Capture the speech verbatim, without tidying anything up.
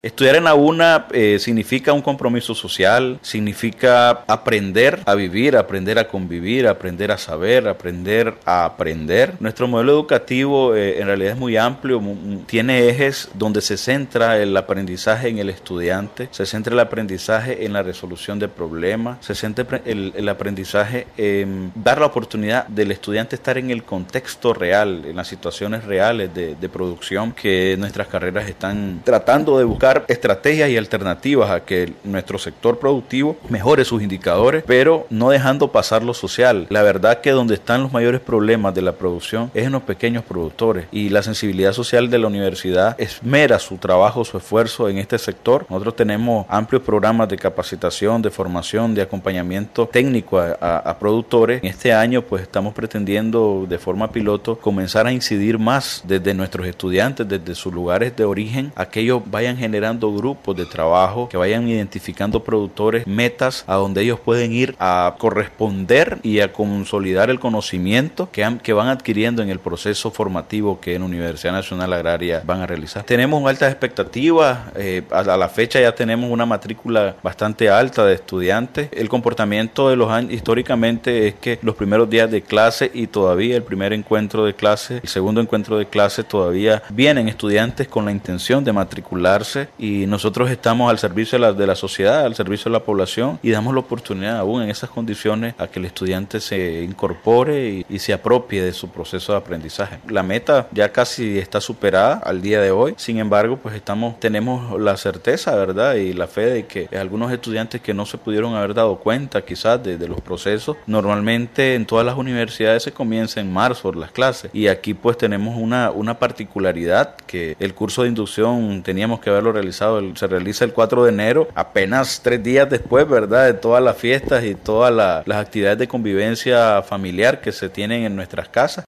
Estudiar en la UNA eh, significa un compromiso social, significa aprender a vivir, aprender a convivir, aprender a saber, aprender a aprender. Nuestro modelo educativo eh, en realidad es muy amplio, muy, tiene ejes donde se centra el aprendizaje en el estudiante, se centra el aprendizaje en la resolución de problemas, se centra el, el aprendizaje en dar la oportunidad del estudiante estar en el contexto real, en las situaciones reales de, de producción que nuestras carreras están tratando de buscar estrategias y alternativas a que nuestro sector productivo mejore sus indicadores, pero no dejando pasar lo social. La verdad que donde están los mayores problemas de la producción es en los pequeños productores, y la sensibilidad social de la universidad esmera su trabajo, su esfuerzo en este sector. Nosotros tenemos amplios programas de capacitación, de formación, de acompañamiento técnico a, a, a productores. En este año pues estamos pretendiendo de forma piloto comenzar a incidir más desde nuestros estudiantes, desde sus lugares de origen, a que ellos vayan generando grupos de trabajo, que vayan identificando productores, metas a donde ellos pueden ir a corresponder y a consolidar el conocimiento que, han, que van adquiriendo en el proceso formativo que en la Universidad Nacional Agraria van a realizar. Tenemos altas expectativas, eh, a, a la fecha ya tenemos una matrícula bastante alta de estudiantes. El comportamiento de los años históricamente es que los primeros días de clase y todavía el primer encuentro de clase, el segundo encuentro de clase, todavía vienen estudiantes con la intención de matricularse, y nosotros estamos al servicio de la, de la sociedad, al servicio de la población, y damos la oportunidad aún en esas condiciones a que el estudiante se incorpore y, y se apropie de su proceso de aprendizaje. La meta ya casi está superada al día de hoy, sin embargo pues estamos, tenemos la certeza, ¿verdad?, y la fe de que algunos estudiantes que no se pudieron haber dado cuenta quizás de, de los procesos, normalmente en todas las universidades se comienza en marzo las clases, y aquí pues tenemos una, una particularidad, que el curso de inducción teníamos que haberlo realizado, el, se realiza el cuatro de enero, apenas tres días después, ¿verdad?, de todas las fiestas y todas la, las actividades de convivencia familiar que se tienen en nuestras casas.